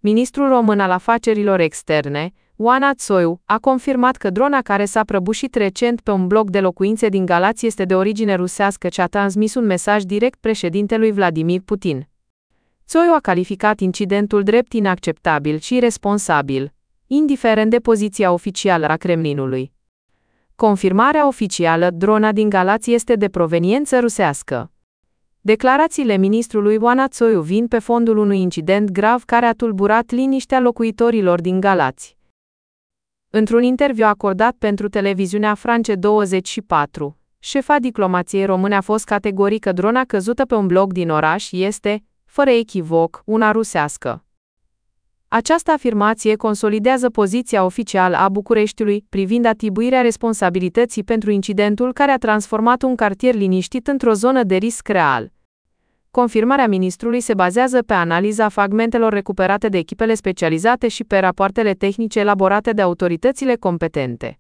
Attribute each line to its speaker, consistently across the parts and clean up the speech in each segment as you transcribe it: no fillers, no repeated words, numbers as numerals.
Speaker 1: Ministrul român al afacerilor externe, Oana Țoiu, a confirmat că drona care s-a prăbușit recent pe un bloc de locuințe din Galați este de origine rusească și a transmis un mesaj direct președintelui Vladimir Putin. Țoiu a calificat incidentul drept inacceptabil și iresponsabil, indiferent de poziția oficială a Kremlinului. Confirmarea oficială: drona din Galați este de proveniență rusească. Declarațiile ministrului Oana Țoiu vin pe fondul unui incident grav care a tulburat liniștea locuitorilor din Galați. Într-un interviu acordat pentru televiziunea France 24, șefa diplomației române a fost categoric că drona căzută pe un bloc din oraș este, fără echivoc, una rusească. Această afirmație consolidează poziția oficială a Bucureștiului privind atribuirea responsabilității pentru incidentul care a transformat un cartier liniștit într-o zonă de risc real. Confirmarea ministrului se bazează pe analiza fragmentelor recuperate de echipele specializate și pe rapoartele tehnice elaborate de autoritățile competente.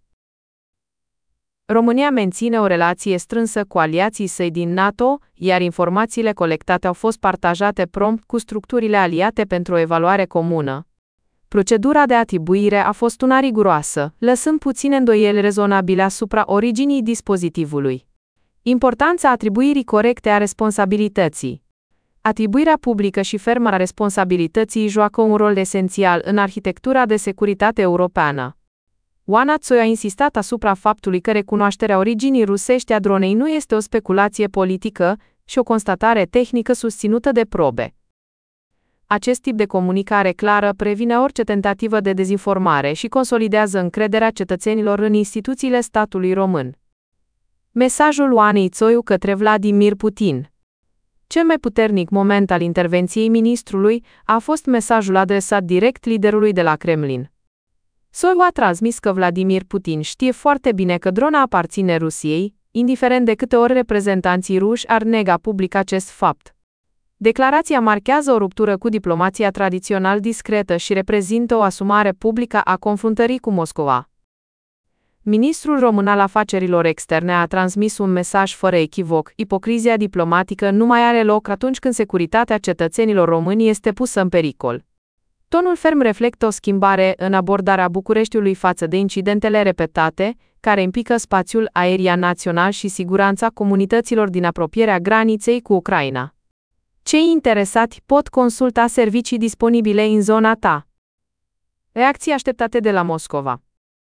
Speaker 1: România menține o relație strânsă cu aliații săi din NATO, iar informațiile colectate au fost partajate prompt cu structurile aliate pentru o evaluare comună. Procedura de atribuire a fost una riguroasă, lăsând puține îndoieli rezonabile asupra originii dispozitivului. Importanța atribuirii corecte a responsabilității. Atribuirea publică și fermă a responsabilității joacă un rol esențial în arhitectura de securitate europeană. Oana Țoiu a insistat asupra faptului că recunoașterea originii rusești a dronei nu este o speculație politică, ci o constatare tehnică susținută de probe. Acest tip de comunicare clară previne orice tentativă de dezinformare și consolidează încrederea cetățenilor în instituțiile statului român. Mesajul Oanei Țoiu către Vladimir Putin. Cel mai puternic moment al intervenției ministrului a fost mesajul adresat direct liderului de la Kremlin. Țoiu a transmis că Vladimir Putin știe foarte bine că drona aparține Rusiei, indiferent de câte ori reprezentanții ruși ar nega public acest fapt. Declarația marchează o ruptură cu diplomația tradițional discretă și reprezintă o asumare publică a confruntării cu Moscova. Ministrul român al afacerilor externe a transmis un mesaj fără echivoc: ipocrizia diplomatică nu mai are loc atunci când securitatea cetățenilor români este pusă în pericol. Tonul ferm reflectă o schimbare în abordarea Bucureștiului față de incidentele repetate, care implică spațiul aerian național și siguranța comunităților din apropierea graniței cu Ucraina. Cei interesați pot consulta servicii disponibile în zona ta. Reacții așteptate de la Moscova.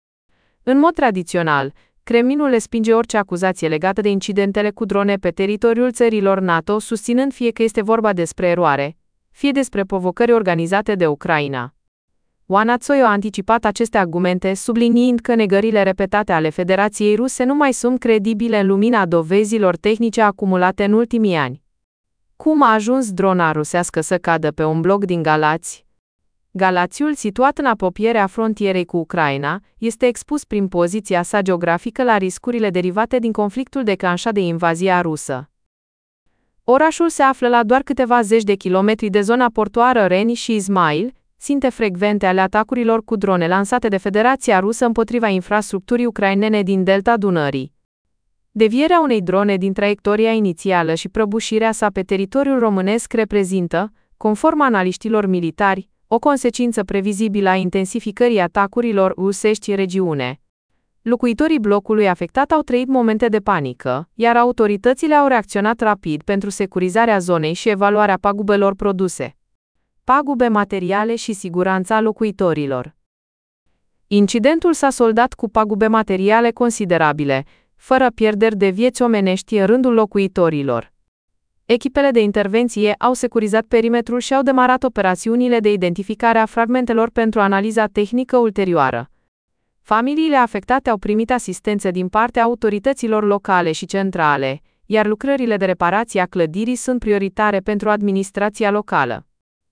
Speaker 1: În mod tradițional, Kremlinul respinge orice acuzație legată de incidentele cu drone pe teritoriul țărilor NATO, susținând fie că este vorba despre eroare, fie despre provocări organizate de Ucraina. Oana Țoiu a anticipat aceste argumente, subliniind că negările repetate ale Federației Ruse nu mai sunt credibile în lumina dovezilor tehnice acumulate în ultimii ani. Cum a ajuns drona rusească să cadă pe un bloc din Galați? Galațiul, situat în apropierea frontierei cu Ucraina, este expus prin poziția sa geografică la riscurile derivate din conflictul declanșat de invazia rusă. Orașul se află la doar câteva zeci de kilometri de zona portoară Reni și Ismail, ținte frecvente ale atacurilor cu drone lansate de Federația Rusă împotriva infrastructurii ucrainene din delta Dunării. Devierea unei drone din traiectoria inițială și prăbușirea sa pe teritoriul românesc reprezintă, conform analiștilor militari, o consecință previzibilă a intensificării atacurilor rusești în regiune. Locuitorii blocului afectat au trăit momente de panică, iar autoritățile au reacționat rapid pentru securizarea zonei și evaluarea pagubelor produse. Pagube materiale și siguranța locuitorilor. Incidentul s-a soldat cu pagube materiale considerabile, fără pierderi de vieți omenești în rândul locuitorilor. Echipele de intervenție au securizat perimetrul și au demarat operațiunile de identificare a fragmentelor pentru analiza tehnică ulterioară. Familiile afectate au primit asistență din partea autorităților locale și centrale, iar lucrările de reparație a clădirii sunt prioritare pentru administrația locală.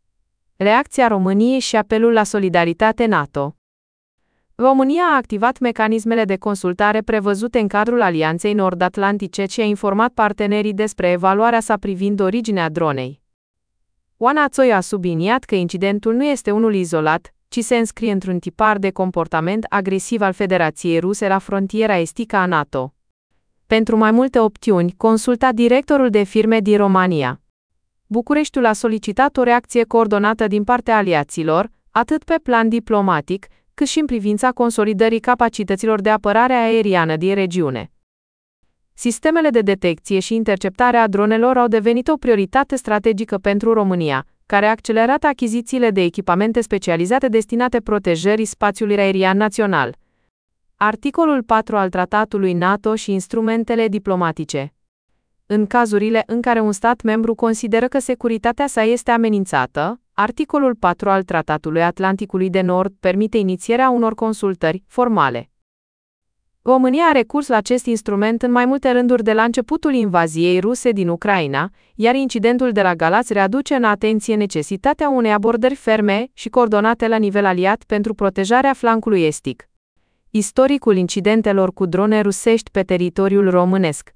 Speaker 1: Reacția României și apelul la solidaritate NATO. România a activat mecanismele de consultare prevăzute în cadrul Alianței Nord-Atlantice și a informat partenerii despre evaluarea sa privind originea dronei. Oana Țoiu a subliniat că incidentul nu este unul izolat, ci se înscrie într-un tipar de comportament agresiv al Federației Ruse la frontiera estică a NATO. Pentru mai multe opțiuni, consulta directorul de firme din România. Bucureștiul a solicitat o reacție coordonată din partea aliaților, atât pe plan diplomatic, cât și în privința consolidării capacităților de apărare aeriană din regiune. Sistemele de detecție și interceptare a dronelor au devenit o prioritate strategică pentru România, care a accelerat achizițiile de echipamente specializate destinate protejării spațiului aerian național. Articolul 4 al Tratatului NATO și instrumentele diplomatice. În cazurile în care un stat membru consideră că securitatea sa este amenințată, articolul 4 al Tratatului Atlanticului de Nord permite inițierea unor consultări formale. România a recurs la acest instrument în mai multe rânduri de la începutul invaziei ruse din Ucraina, iar incidentul de la Galați readuce în atenție necesitatea unei abordări ferme și coordonate la nivel aliat pentru protejarea flancului estic. Istoricul incidentelor cu drone rusești pe teritoriul românesc.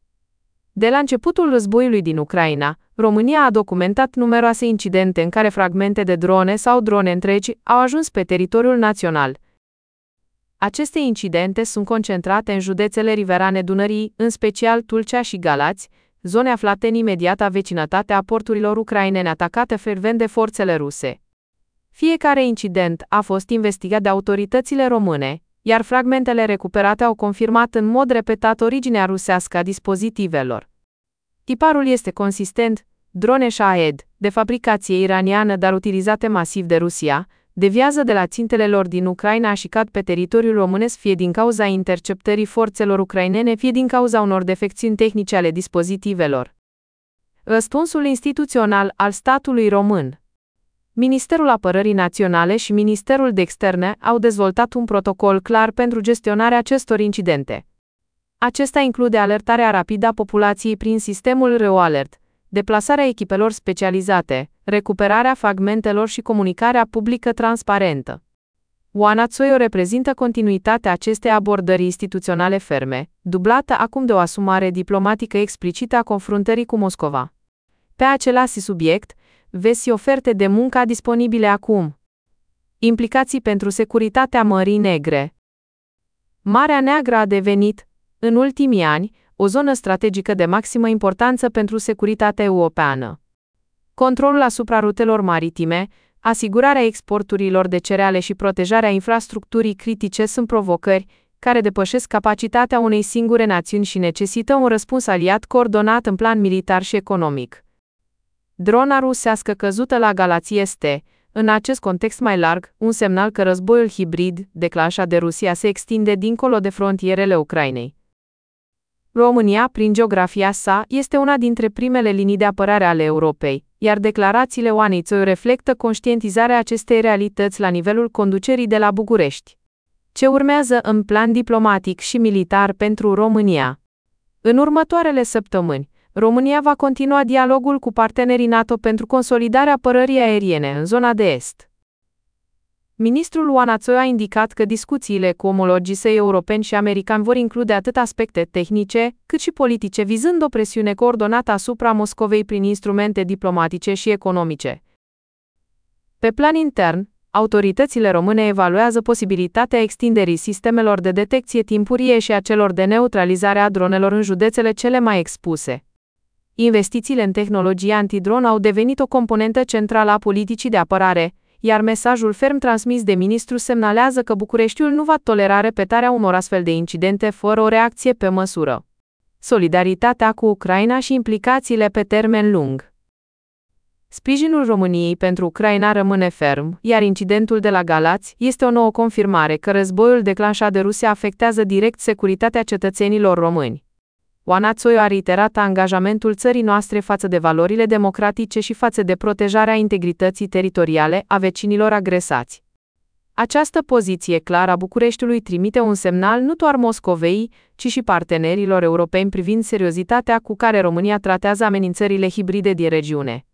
Speaker 1: De la începutul războiului din Ucraina, România a documentat numeroase incidente în care fragmente de drone sau drone întregi au ajuns pe teritoriul național. Aceste incidente sunt concentrate în județele riverane Dunării, în special Tulcea și Galați, zone aflate în imediata vecinătate a porturilor ucrainene atacate frecvent de forțele ruse. Fiecare incident a fost investigat de autoritățile române, iar fragmentele recuperate au confirmat în mod repetat originea rusească a dispozitivelor. Tiparul este consistent, drone Shahed, de fabricație iraniană dar utilizate masiv de Rusia, deviază de la țintele lor din Ucraina și cad pe teritoriul românesc fie din cauza interceptării forțelor ucrainene, fie din cauza unor defecțiuni tehnice ale dispozitivelor. Răspunsul instituțional al statului român. Ministerul Apărării Naționale și Ministerul de Externe au dezvoltat un protocol clar pentru gestionarea acestor incidente. Acesta include alertarea rapidă a populației prin sistemul ReoAlert, deplasarea echipelor specializate, recuperarea fragmentelor și comunicarea publică transparentă. Oana Țoiu reprezintă continuitatea acestei abordări instituționale ferme, dublată acum de o asumare diplomatică explicită a confruntării cu Moscova. Pe același subiect, vezi oferte de muncă disponibile acum. Implicații pentru securitatea Mării Negre. Marea Neagră a devenit, în ultimii ani, o zonă strategică de maximă importanță pentru securitatea europeană. Controlul asupra rutelor maritime, asigurarea exporturilor de cereale și protejarea infrastructurii critice sunt provocări care depășesc capacitatea unei singure națiuni și necesită un răspuns aliat coordonat în plan militar și economic. Drona rusească căzută la Galați este, în acest context mai larg, un semnal că războiul hibrid, declanșat de Rusia, se extinde dincolo de frontierele Ucrainei. România, prin geografia sa, este una dintre primele linii de apărare ale Europei, iar declarațiile Oanei Țoiu reflectă conștientizarea acestei realități la nivelul conducerii de la București. Ce urmează în plan diplomatic și militar pentru România? În următoarele săptămâni, România va continua dialogul cu partenerii NATO pentru consolidarea apărării aeriene în zona de est. Ministrul Oana Țoiu a indicat că discuțiile cu omologii săi europeni și americani vor include atât aspecte tehnice, cât și politice, vizând o presiune coordonată asupra Moscovei prin instrumente diplomatice și economice. Pe plan intern, autoritățile române evaluează posibilitatea extinderii sistemelor de detecție timpurie și a celor de neutralizare a dronelor în județele cele mai expuse. Investițiile în tehnologie antidron au devenit o componentă centrală a politicii de apărare, iar mesajul ferm transmis de ministru semnalează că Bucureștiul nu va tolera repetarea unor astfel de incidente fără o reacție pe măsură. Solidaritatea cu Ucraina și implicațiile pe termen lung. Sprijinul României pentru Ucraina rămâne ferm, iar incidentul de la Galați este o nouă confirmare că războiul declanșat de Rusia afectează direct securitatea cetățenilor români. Oana Țoiu a reiterat angajamentul țării noastre față de valorile democratice și față de protejarea integrității teritoriale a vecinilor agresați. Această poziție clară a Bucureștiului trimite un semnal nu doar Moscovei, ci și partenerilor europeni privind seriozitatea cu care România tratează amenințările hibride din regiune.